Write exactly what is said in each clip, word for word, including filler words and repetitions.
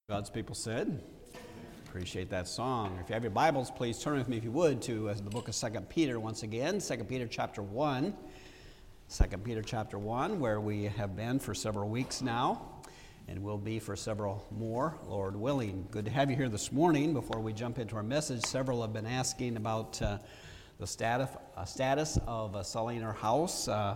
God's people said. Appreciate that song. If you have your Bibles, please turn with me, if you would, to uh, the book of Second Peter once again. Second Peter chapter one. Second Peter chapter one, where we have been for several weeks now, and will be for several more, Lord willing. Good to have you here this morning. Before we jump into our message, several have been asking about uh, the status, uh, status of uh, selling our house. Uh,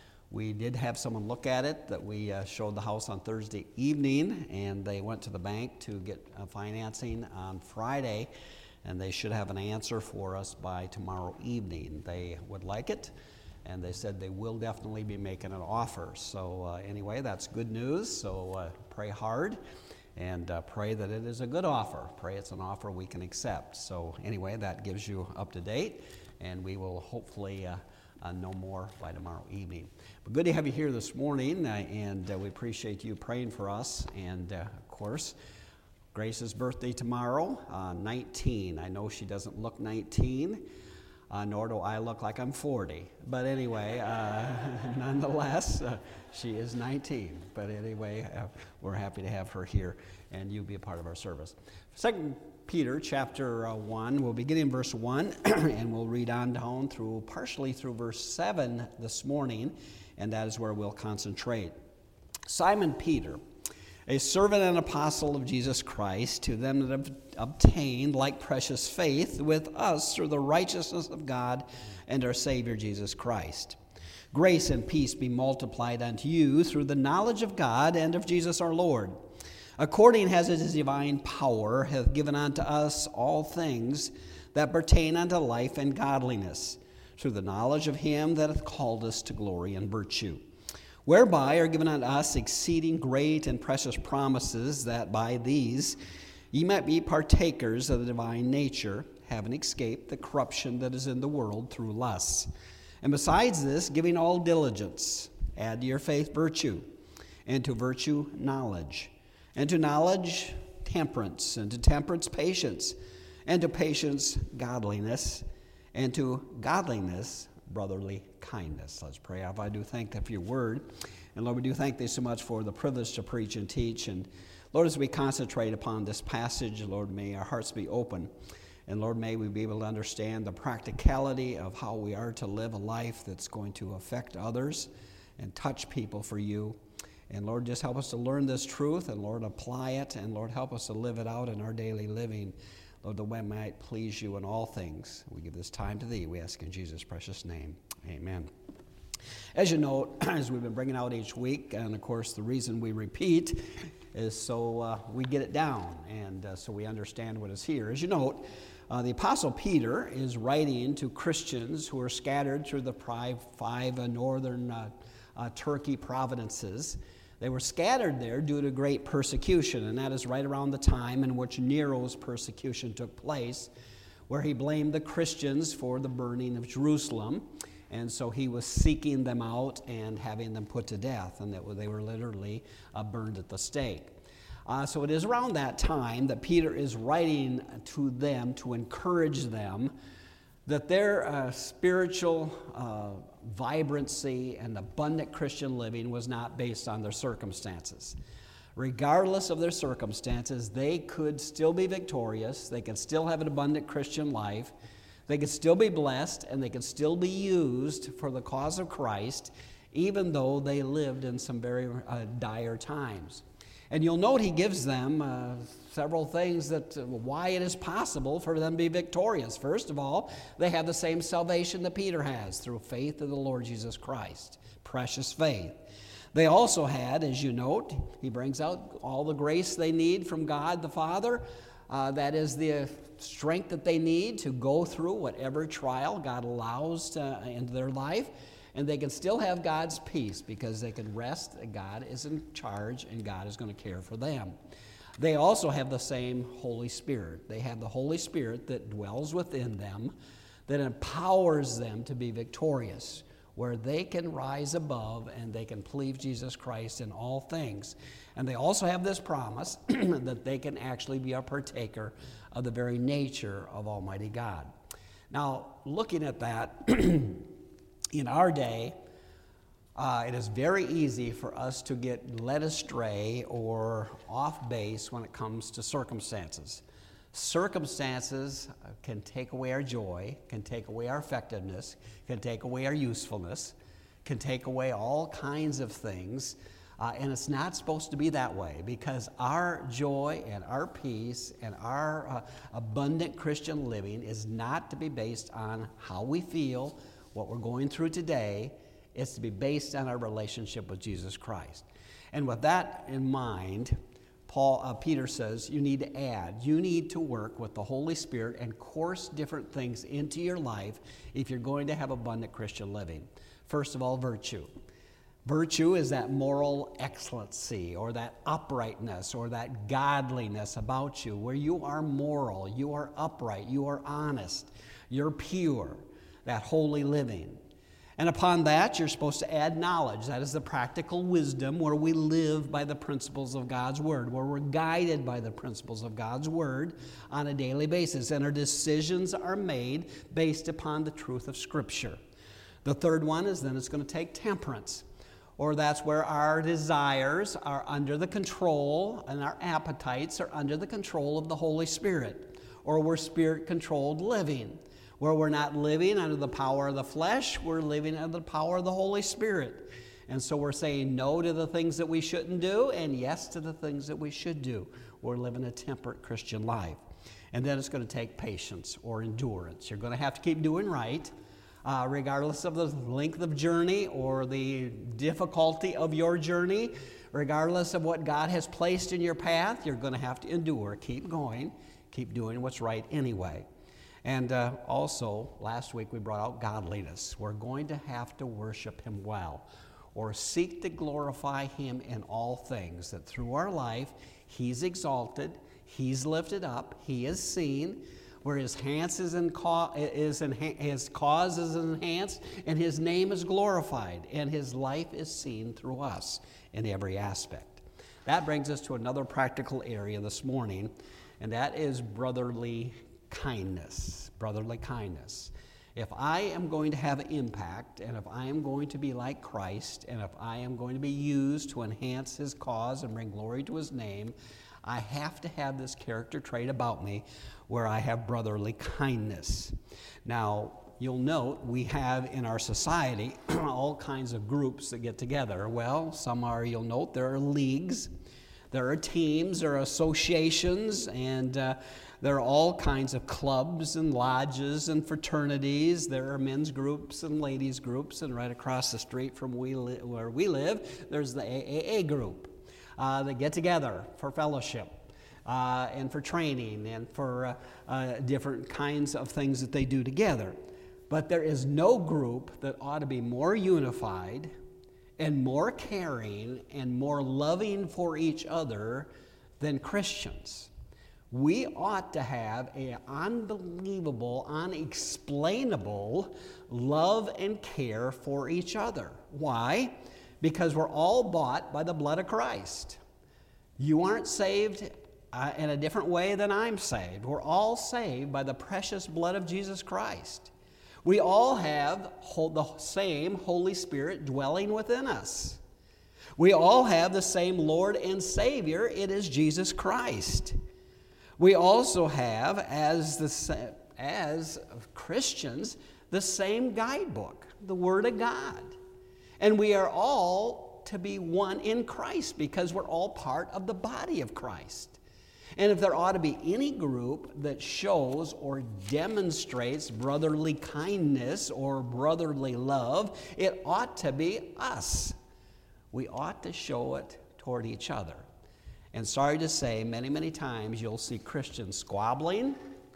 We did have someone look at it, that we uh, showed the house on Thursday evening, and they went to the bank to get uh, financing on Friday, and they should have an answer for us by tomorrow evening. They would like it, and they said they will definitely be making an offer. So uh, anyway, that's good news, so uh, pray hard, and uh, pray that it is a good offer. Pray it's an offer we can accept. So anyway, that gives you up to date, and we will hopefully uh, Uh, no more by tomorrow evening. But good to have you here this morning, uh, and uh, we appreciate you praying for us. And uh, of course, Grace's birthday tomorrow, uh, nineteen. I know she doesn't look nineteen, uh, nor do I look like I'm forty. But anyway, uh, nonetheless, uh, she is nineteen. But anyway, uh, we're happy to have her here, and you be a part of our service. Second Peter chapter uh, one, we'll begin in verse one, and we'll read on down through, partially through verse seven this morning, and that is where we'll concentrate. Simon Peter, a servant and apostle of Jesus Christ, to them that have obtained like precious faith with us through the righteousness of God and our Savior Jesus Christ. Grace and peace be multiplied unto you through the knowledge of God and of Jesus our Lord, according as his divine power hath given unto us all things that pertain unto life and godliness, through the knowledge of him that hath called us to glory and virtue, whereby are given unto us exceeding great and precious promises, that by these ye might be partakers of the divine nature, having escaped the corruption that is in the world through lusts. And besides this, giving all diligence, add to your faith virtue, and to virtue knowledge, and to knowledge, temperance, and to temperance, patience, and to patience, godliness, and to godliness, brotherly kindness. Let's pray. Father, I do thank thee for your word. And Lord, we do thank thee so much for the privilege to preach and teach. And Lord, as we concentrate upon this passage, Lord, may our hearts be open. And Lord, may we be able to understand the practicality of how we are to live a life that's going to affect others and touch people for you. And Lord, just help us to learn this truth, and Lord, apply it, and Lord, help us to live it out in our daily living, Lord, that we might please you in all things. We give this time to thee. We ask in Jesus' precious name. Amen. As you know, as we've been bringing out each week, and of course the reason we repeat is so uh, we get it down, and uh, so we understand what is here. As you note, uh, the Apostle Peter is writing to Christians who are scattered through the five, five uh, northern uh, uh, Turkey provinces. They were scattered there due to great persecution, and that is right around the time in which Nero's persecution took place, where he blamed the Christians for the burning of Jerusalem, and so he was seeking them out and having them put to death, and that they were literally uh, burned at the stake. Uh, so it is around that time that Peter is writing to them to encourage them that their uh, spiritual uh, vibrancy and abundant Christian living was not based on their circumstances. Regardless of their circumstances, they could still be victorious, they could still have an abundant Christian life, they could still be blessed, and they could still be used for the cause of Christ, even though they lived in some very uh, dire times. And you'll note he gives them uh, several things that uh, why it is possible for them to be victorious. First of all, they have the same salvation that Peter has through faith in the Lord Jesus Christ, precious faith. They also had, as you note, he brings out all the grace they need from God the Father. Uh, that is the strength that they need to go through whatever trial God allows to, into their life. And they can still have God's peace because they can rest that God is in charge and God is going to care for them. They also have the same Holy Spirit. They have the Holy Spirit that dwells within them, that empowers them to be victorious, where they can rise above and they can please Jesus Christ in all things. And they also have this promise that they can actually be a partaker of the very nature of Almighty God. Now, looking at that, in our day, Uh, it is very easy for us to get led astray or off base when it comes to circumstances. Circumstances can take away our joy, can take away our effectiveness, can take away our usefulness, can take away all kinds of things. Uh, and it's not supposed to be that way, because our joy and our peace and our uh, abundant Christian living is not to be based on how we feel, what we're going through today. It's to be based on our relationship with Jesus Christ. And with that in mind, Paul, uh, Peter says you need to add, you need to work with the Holy Spirit and course different things into your life if you're going to have abundant Christian living. First of all, virtue. Virtue is that moral excellency or that uprightness or that godliness about you, where you are moral, you are upright, you are honest, you're pure, that holy living. And upon that, you're supposed to add knowledge. That is the practical wisdom where we live by the principles of God's Word, where we're guided by the principles of God's Word on a daily basis, and our decisions are made based upon the truth of Scripture. The third one is then it's going to take temperance, or that's where our desires are under the control and our appetites are under the control of the Holy Spirit, or we're Spirit-controlled living, where we're not living under the power of the flesh, we're living under the power of the Holy Spirit. And so we're saying no to the things that we shouldn't do and yes to the things that we should do. We're living a temperate Christian life. And then it's going to take patience or endurance. You're going to have to keep doing right, uh, regardless of the length of journey or the difficulty of your journey, regardless of what God has placed in your path. You're going to have to endure. Keep going. Keep doing what's right anyway. And uh, also, last week we brought out godliness. We're going to have to worship Him well, or seek to glorify Him in all things, that through our life He's exalted, He's lifted up, He is seen, where His, is in ca- is in, his cause is enhanced, and His name is glorified, and His life is seen through us in every aspect. That brings us to another practical area this morning, and that is brotherly kindness, brotherly kindness. If I am going to have an impact, and if I am going to be like Christ, and if I am going to be used to enhance His cause and bring glory to His name, I have to have this character trait about me where I have brotherly kindness. Now, you'll note we have in our society all kinds of groups that get together. Well, some are, you'll note, there are leagues, there are teams, there are associations, and uh, there are all kinds of clubs and lodges and fraternities. There are men's groups and ladies' groups, and right across the street from we li- where we live, there's the A A A group. Uh, that get together for fellowship uh, and for training and for uh, uh, different kinds of things that they do together. But there is no group that ought to be more unified and more caring and more loving for each other than Christians. We ought to have an unbelievable, unexplainable love and care for each other. Why? Because we're all bought by the blood of Christ. You aren't saved uh, in a different way than I'm saved. We're all saved by the precious blood of Jesus Christ. We all have the same Holy Spirit dwelling within us. We all have the same Lord and Savior. It is Jesus Christ. We also have, as the as Christians, the same guidebook, the Word of God. And we are all to be one in Christ because we're all part of the body of Christ. And if there ought to be any group that shows or demonstrates brotherly kindness or brotherly love, it ought to be us. We ought to show it toward each other. And sorry to say, many, many times you'll see Christians squabbling,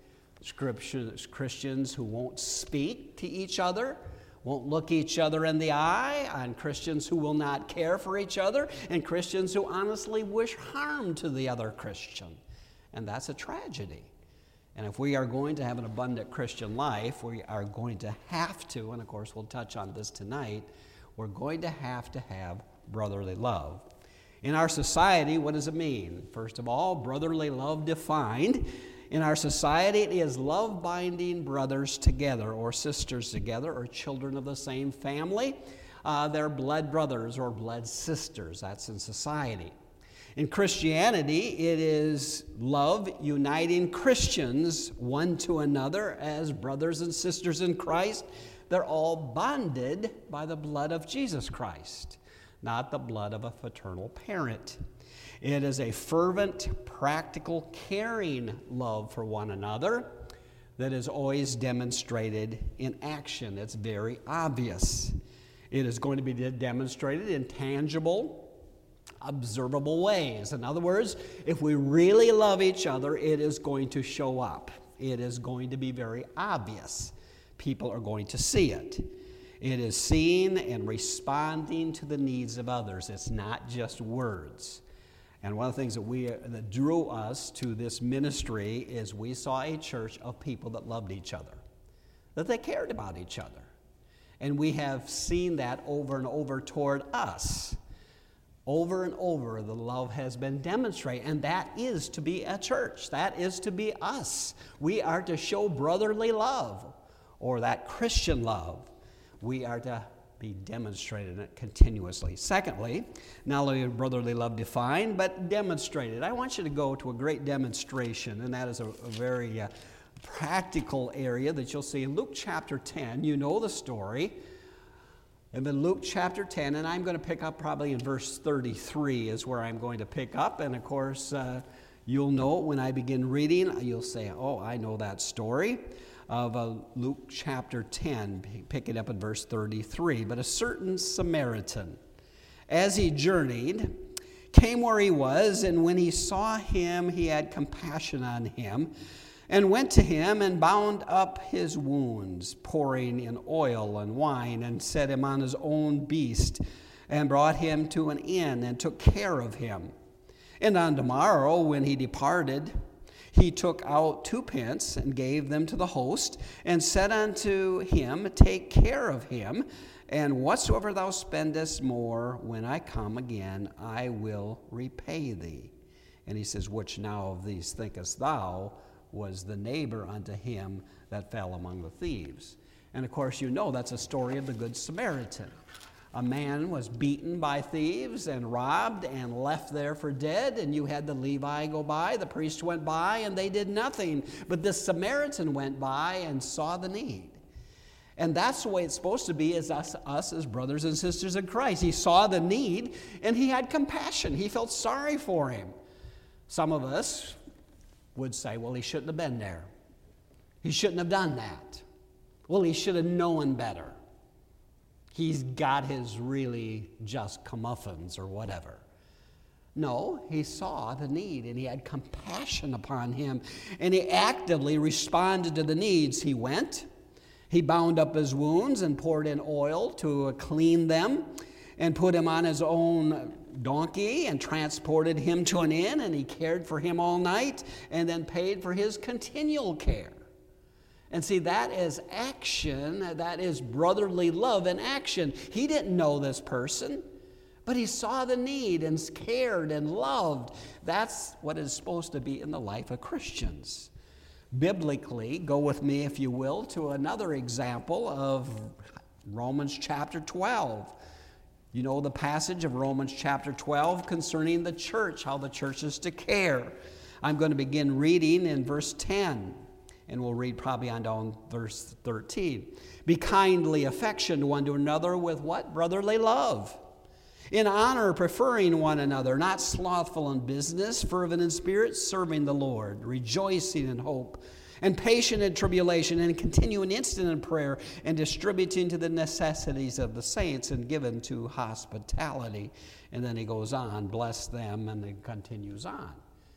Christians who won't speak to each other, won't look each other in the eye, and Christians who will not care for each other, and Christians who honestly wish harm to the other Christian. And that's a tragedy. And if we are going to have an abundant Christian life, we are going to have to, and of course we'll touch on this tonight, we're going to have to have brotherly love. In our society, what does it mean? First of all, brotherly love defined. In our society, it is love binding brothers together or sisters together or children of the same family uh, they're blood brothers or blood sisters. That's in society. In Christianity, it is love uniting Christians one to another as brothers and sisters in Christ. They're all bonded by the blood of Jesus Christ, not the blood of a fraternal parent. It is a fervent, practical, caring love for one another that is always demonstrated in action. It's very obvious. It is going to be demonstrated in tangible, observable ways. In other words, if we really love each other, it is going to show up. It is going to be very obvious. People are going to see it. It is seeing and responding to the needs of others. It's not just words. And one of the things that we that drew us to this ministry is we saw a church of people that loved each other, that they cared about each other. And we have seen that over and over toward us. Over and over, the love has been demonstrated, and that is to be a church. That is to be us. We are to show brotherly love, or that Christian love. We are to be demonstrating it continuously. Secondly, not only brotherly love defined, but demonstrated. I want you to go to a great demonstration, and that is a, a very uh, practical area that you'll see in Luke chapter ten. You know the story. And in Luke chapter ten, and I'm going to pick up probably in verse thirty-three is where I'm going to pick up. And of course, uh, you'll know when I begin reading, you'll say, oh, I know that story of uh, Luke chapter ten, pick it up in verse thirty-three. But a certain Samaritan, as he journeyed, came where he was, and when he saw him, he had compassion on him, and went to him and bound up his wounds, pouring in oil and wine, and set him on his own beast, and brought him to an inn, and took care of him. And on the morrow, when he departed, he took out two pence, and gave them to the host, and said unto him, Take care of him, and whatsoever thou spendest more, when I come again, I will repay thee. And he says, Which now of these thinkest thou was the neighbor unto him that fell among the thieves? And of course, you know that's a story of the Good Samaritan. A man was beaten by thieves and robbed and left there for dead, and you had the Levi go by, the priest went by, and they did nothing. But this Samaritan went by and saw the need. And that's the way it's supposed to be as us, us as brothers and sisters in Christ. He saw the need, and he had compassion. He felt sorry for him. Some of us would say, well, he shouldn't have been there. He shouldn't have done that. Well, he should have known better. He's got his really just comeuppance or whatever. No, he saw the need, and he had compassion upon him, and he actively responded to the needs. He went, he bound up his wounds and poured in oil to clean them, and put him on his own donkey and transported him to an inn, and he cared for him all night and then paid for his continual care. And see, that is action. That is brotherly love in action. He didn't know this person, but he saw the need and cared and loved. That's what is supposed to be in the life of Christians. Biblically, go with me, if you will, to another example of Romans chapter twelve. You know the passage of Romans chapter twelve concerning the church, how the church is to care. I'm going to begin reading in verse ten, and we'll read probably on down verse thirteen. Be kindly affectioned one to another with what? Brotherly love. In honor, preferring one another, not slothful in business, fervent in spirit, serving the Lord, rejoicing in hope, and patient in tribulation, and continuing instant in prayer, and distributing to the necessities of the saints, and given to hospitality. And then he goes on, bless them, and then continues on.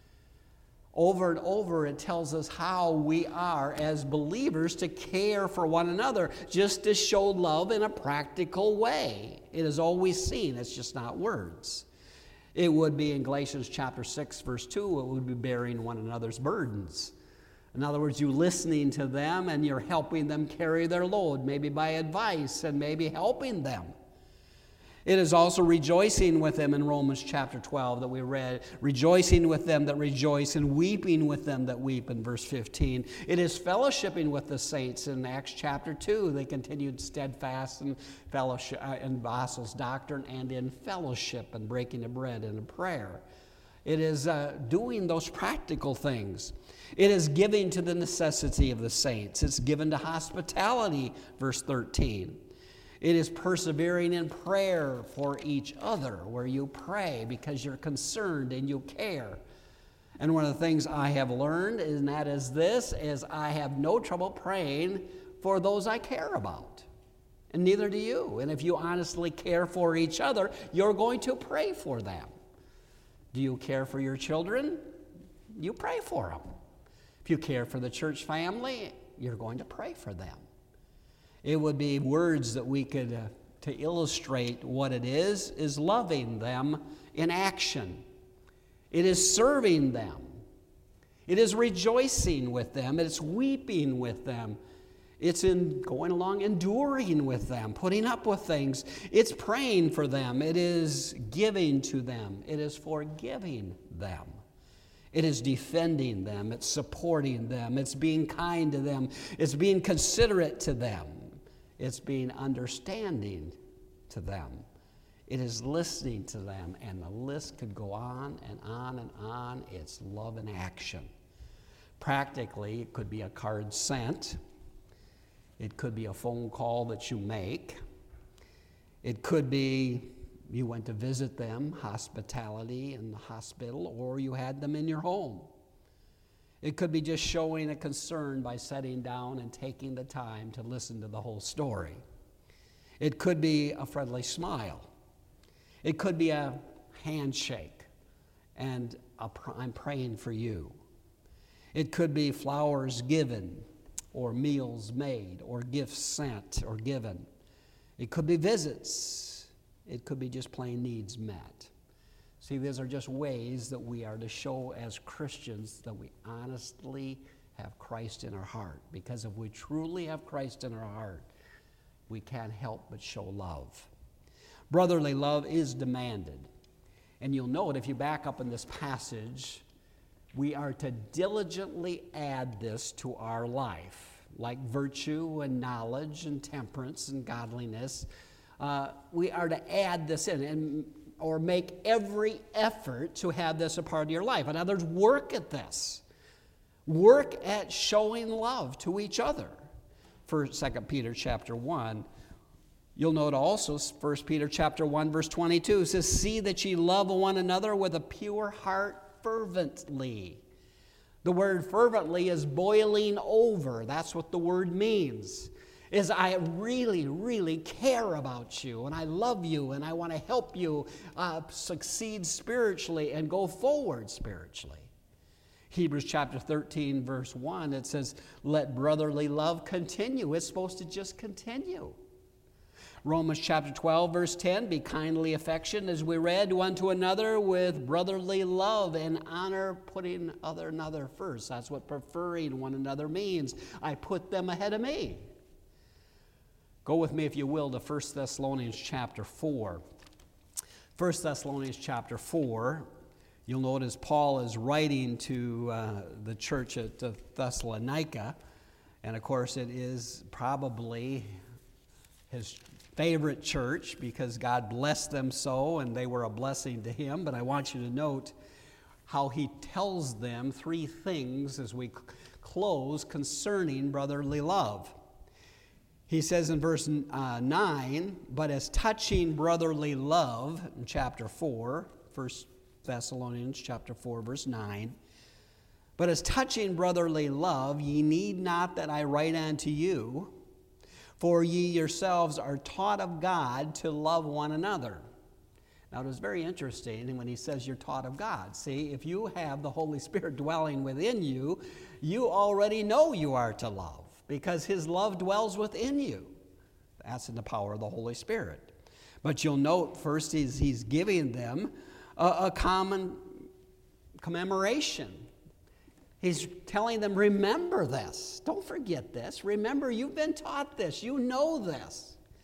Over and over, it tells us how we are as believers to care for one another, just to show love in a practical way. It is always seen, it's just not words. It would be in Galatians chapter six, verse two, it would be bearing one another's burdens. In other words, you listening to them and you're helping them carry their load, maybe by advice and maybe helping them. It is also rejoicing with them in Romans chapter twelve that we read, rejoicing with them that rejoice and weeping with them that weep in verse fifteen. It is fellowshipping with the saints in Acts chapter two. They continued steadfast in fellowship, uh, in apostles' doctrine and in fellowship and breaking of bread and in prayer. It is uh, doing those practical things. It is giving to the necessity of the saints. It's given to hospitality, verse thirteen. It is persevering in prayer for each other, where you pray because you're concerned and you care. And one of the things I have learned, and that is this, is I have no trouble praying for those I care about. And neither do you. And if you honestly care for each other, you're going to pray for them. Do you care for your children? You pray for them. If you care for the church family, you're going to pray for them. It would be words that we could, uh, to illustrate what it is, is loving them in action. It is serving them. It is rejoicing with them. It's weeping with them. It's in going along, enduring with them, putting up with things. It's praying for them. It is giving to them. It is forgiving them. It is defending them. It's supporting them. It's being kind to them. It's being considerate to them. It's being understanding to them. It is listening to them, and the list could go on and on and on. It's love in action. Practically, it could be a card sent. It could be a phone call that you make. It could be you went to visit them, hospitality in the hospital, or you had them in your home. It could be just showing a concern by sitting down and taking the time to listen to the whole story. It could be a friendly smile. It could be a handshake and a, I'm praying for you. It could be flowers given or meals made or gifts sent or given. It could be visits. It could be just plain needs met. See, these are just ways that we are to show as Christians that we honestly have Christ in our heart. Because if we truly have Christ in our heart, we can't help but show love. Brotherly love is demanded. And you'll note if you back up in this passage, we are to diligently add this to our life, like virtue and knowledge and temperance and godliness. Uh, we are to add this in and or make every effort to have this a part of your life. In other words, work at this. Work at showing love to each other. For Second Peter chapter one, you'll note also First Peter chapter one, verse twenty-two says, "See that ye love one another with a pure heart fervently." The word fervently is boiling over. That's what the word means. Is I really, really care about you, and I love you, and I want to help you uh, succeed spiritually and go forward spiritually. Hebrews chapter thirteen, verse one, it says, "Let brotherly love continue." It's supposed to just continue. Romans chapter twelve, verse ten, "Be kindly affectioned," as we read, "one to another with brotherly love and honor, putting other another first." That's what preferring one another means. I put them ahead of me. Go with me, if you will, to First Thessalonians chapter four. First Thessalonians chapter four, you'll notice Paul is writing to uh, the church at uh, Thessalonica, and of course it is probably his favorite church because God blessed them so and they were a blessing to him. But I want you to note how he tells them three things as we close concerning brotherly love. He says in verse uh, nine, "But as touching brotherly love," in chapter four, First Thessalonians chapter four, verse nine, "But as touching brotherly love, ye need not that I write unto you, for ye yourselves are taught of God to love one another." Now, it is very interesting when he says you're taught of God. See, if you have the Holy Spirit dwelling within you, you already know you are to love, because his love dwells within you. That's in the power of the Holy Spirit. But you'll note first he's, he's giving them a, a common commemoration. He's telling them, remember this. Don't forget this. Remember, you've been taught this. You know this.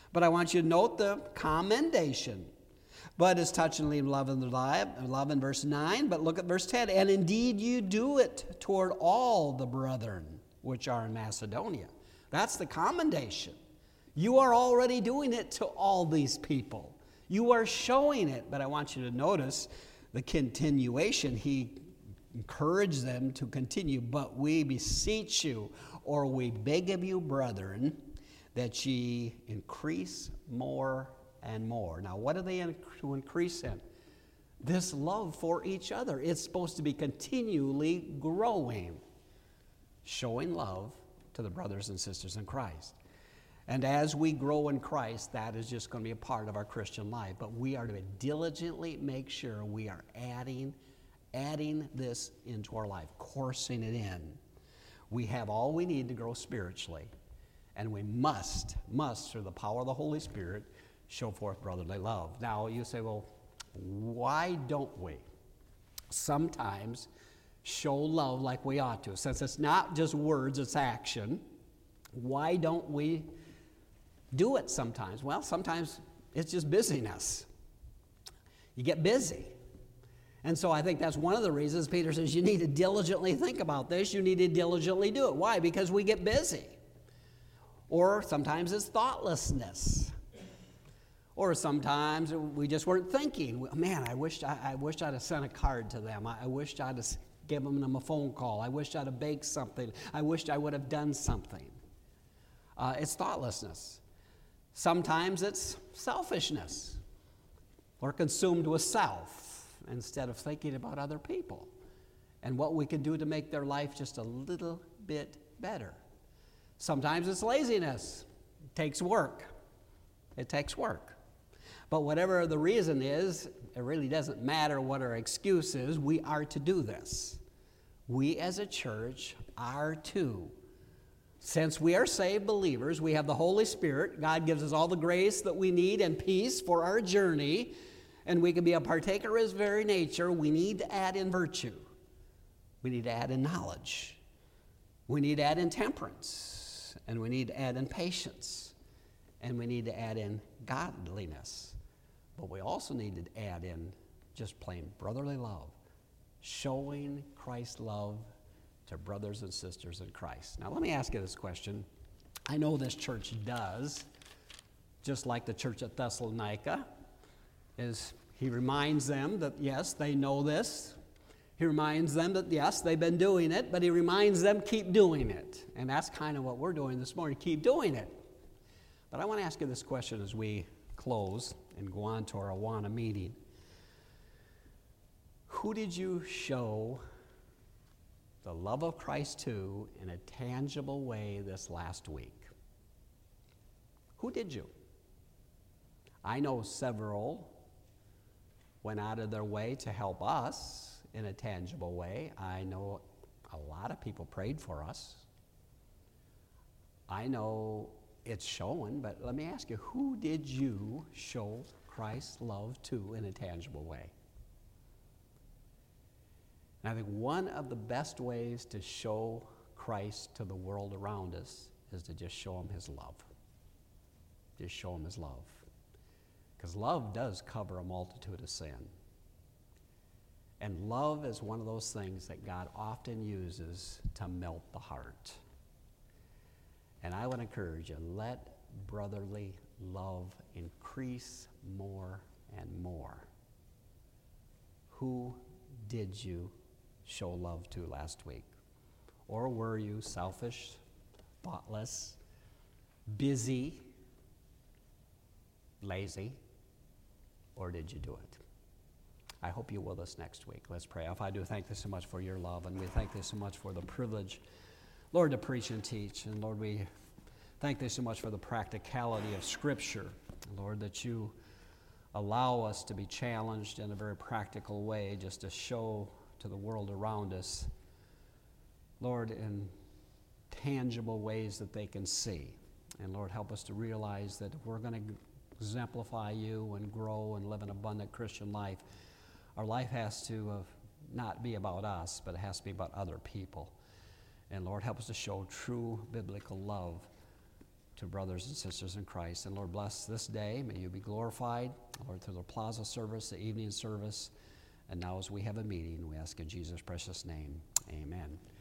But I want you to note the commendation. But is touchingly love in the life, love in verse nine, but look at verse ten. And indeed you do it toward all the brethren which are in Macedonia. That's the commendation. You are already doing it to all these people. You are showing it, but I want you to notice the continuation. He encouraged them to continue, but we beseech you, or we beg of you, brethren, that ye increase more and more. Now, what are they to increase in? This love for each other. It's supposed to be continually growing, showing love to the brothers and sisters in Christ. And as we grow in Christ, that is just going to be a part of our Christian life. But we are to diligently make sure we are adding, adding this into our life, coursing it in. We have all we need to grow spiritually. And we must, must, through the power of the Holy Spirit, show forth brotherly love. Now, you say, well, why don't we sometimes show love like we ought to? Since it's not just words, it's action, why don't we do it sometimes? Well, sometimes it's just busyness. You get busy. And so I think that's one of the reasons Peter says you need to diligently think about this. You need to diligently do it. Why? Because we get busy. Or sometimes it's thoughtlessness. Or sometimes we just weren't thinking. Man, I wished I, I wished I'd have sent a card to them. I, I wished I'd have given them a phone call. I wished I'd have baked something. I wished I would have done something. Uh, it's thoughtlessness. Sometimes it's selfishness. Or consumed with self instead of thinking about other people and what we can do to make their life just a little bit better. Sometimes it's laziness. It takes work. It takes work. But whatever the reason is, it really doesn't matter what our excuse is. We are to do this. We as a church are to. Since we are saved believers, we have the Holy Spirit. God gives us all the grace that we need and peace for our journey, and we can be a partaker of His very nature. We need to add in virtue. We need to add in knowledge. We need to add in temperance. And we need to add in patience. And we need to add in godliness. But we also need to add in just plain brotherly love, showing Christ's love to brothers and sisters in Christ. Now, let me ask you this question. I know this church does, just like the church at Thessalonica, is he reminds them that, yes, they know this. He reminds them that, yes, they've been doing it, but he reminds them, keep doing it. And that's kind of what we're doing this morning, keep doing it. But I want to ask you this question as we close and go on to our Awana meeting. Who did you show the love of Christ to in a tangible way this last week? Who did you? I know several went out of their way to help us in a tangible way. I know a lot of people prayed for us. I know it's shown, but let me ask you, who did you show Christ's love to in a tangible way? And I think one of the best ways to show Christ to the world around us is to just show Him His love. Just show Him His love. Because love does cover a multitude of sin. And love is one of those things that God often uses to melt the heart. And I would encourage you, let brotherly love increase more and more. Who did you show love to last week? Or were you selfish, thoughtless, busy, lazy? Or did you do it? I hope you're with us next week. Let's pray. Father, I do thank you so much for your love, and we thank you so much for the privilege, Lord, to preach and teach. And Lord, we thank you so much for the practicality of Scripture. Lord, that you allow us to be challenged in a very practical way just to show to the world around us, Lord, in tangible ways that they can see. And Lord, help us to realize that if we're going to exemplify you and grow and live an abundant Christian life, our life has to uh, not be about us, but it has to be about other people. And Lord, help us to show true biblical love to brothers and sisters in Christ. And Lord, bless this day. May you be glorified, Lord, through the plaza service, the evening service. And now as we have a meeting, we ask in Jesus' precious name, amen.